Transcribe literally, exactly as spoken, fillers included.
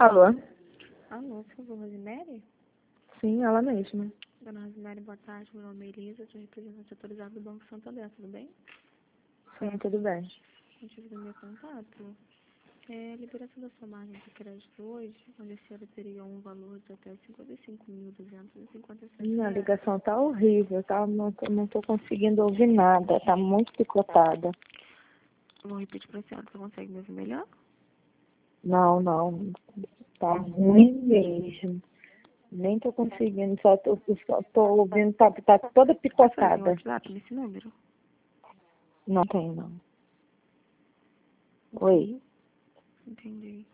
Alô? Alô, por favor, Rosemary? Sim, ela mesma. Dona Rosemary, boa tarde. Meu nome é Elisa, sou representante autorizada do Banco Santander, tudo bem? Sim, tudo bem. O motivo do meu contato é a liberação da sua margem de crédito hoje, onde a senhora teria um valor de até cinquenta e cinco mil duzentos e cinquenta e sete Minha reais. ligação tá horrível, tá? Não tô, não tô conseguindo ouvir nada, tá muito picotada. Vou repetir para a senhora, você consegue me ouvir melhor? Não, não, tá ruim mesmo. Nem tô conseguindo, só tô, só tô ouvindo, tá, tá toda Você tem picotada. WhatsApp nesse número? Não tem, não. Oi? Entendi.